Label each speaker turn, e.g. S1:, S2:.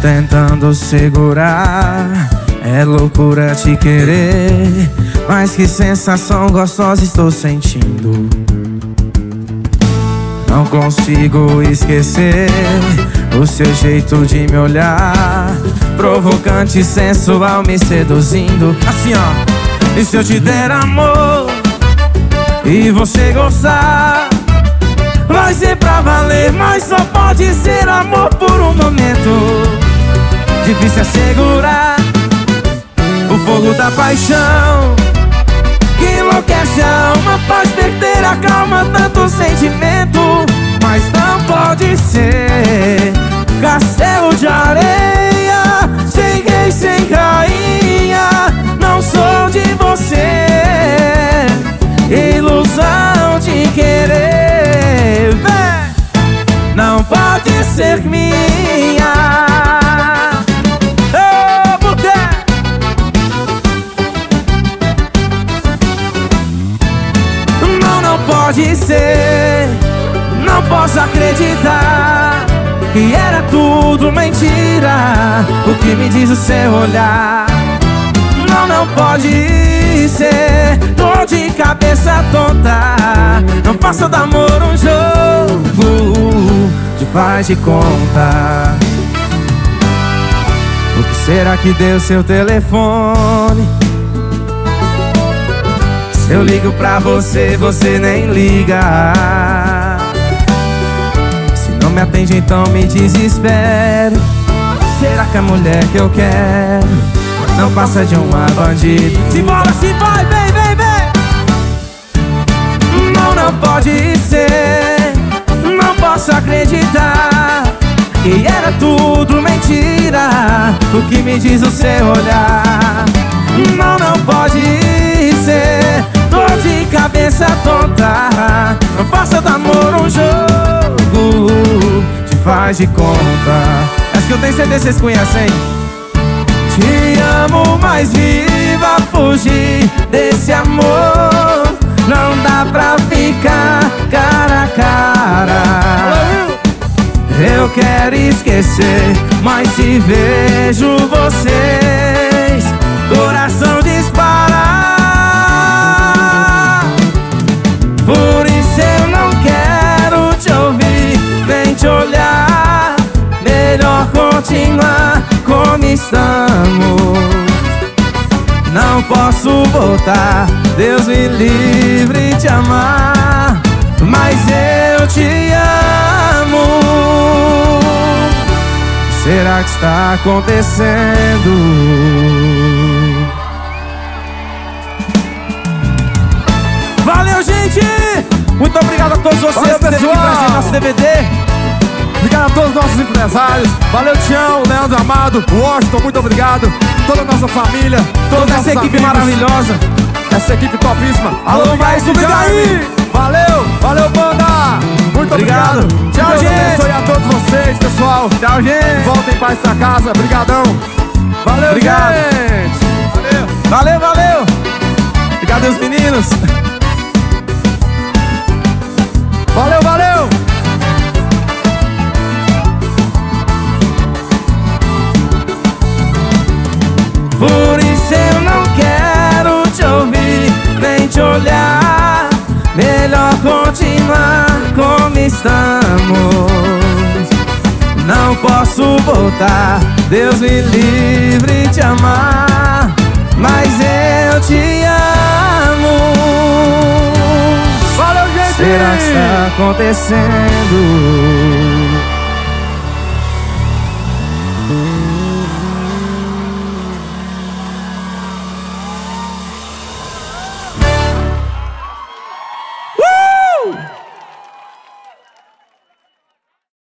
S1: tentando segurar, é loucura te querer, mas que sensação gostosa estou sentindo. Não consigo esquecer o seu jeito de me olhar, provocante, sensual, me seduzindo. Assim ó, e se eu te der amor e você gostar, vai ser pra valer, mas só pode ser amor por um momento. Difícil é segurar o fogo da paixão que enlouquece a alma, faz perder a calma, tanto sentimento. Mas não pode ser castelo de areia, sem rei, sem rainha. Não sou de você, ilusão de querer. Não pode ser minha. Oh, mulher! Não pode ser. Não posso acreditar que era tudo mentira, o que me diz o seu olhar. Não pode ser. Tô de cabeça tonta. Não faça do amor um jogo de faz de conta. O que será que deu seu telefone? Se eu ligo pra você, você nem liga. Se não me atende, então me desespero. Será que a mulher que eu quero não passa de uma bandida? Simbora, se vai, vem, vem, vem. Não pode ser. Não posso acreditar que era tudo mentira, o que me diz o seu olhar. Não pode ser. Tô de cabeça tonta. Não faça do amor um jogo de faz de conta. Essa que eu tenho certeza vocês conhecem. Te amo, mas viva fugir desse amor. Não dá pra ficar cara a cara. Eu quero esquecer, mas se vejo vocês, coração dispara. Por isso eu não quero te ouvir, nem te olhar. Melhor continuar como estamos. Não posso voltar, Deus me livre de amar, mas eu te amo. Será que está acontecendo? Valeu, gente! Muito obrigado a todos vocês.
S2: Valeu,
S1: que
S2: pessoal!
S1: estiveram aqui nosso DVD.
S2: Obrigado a todos os nossos empresários. Valeu, Tião, Leandro Amado, Washington, muito obrigado. Toda a nossa família,
S1: Toda essa equipe maravilhosa.
S2: Essa equipe topíssima.
S1: Alô, Maestro
S2: Jaime. Valeu, valeu, banda. Muito obrigado.
S1: Tchau,
S2: Deus
S1: gente.
S2: abençoe a todos vocês, pessoal.
S1: Tchau, gente.
S2: Voltem em paz pra casa. Obrigadão. Valeu,
S1: Obrigado.
S2: gente.
S1: Valeu,
S2: Valeu.
S1: valeu. Obrigado, meus meninos.
S2: Valeu, valeu.
S1: Por isso eu não quero te ouvir, nem te olhar. Melhor continuar como estamos. Não posso voltar, Deus me livre de amar, mas eu te amo.
S2: Valeu, gente.
S1: Será que está acontecendo?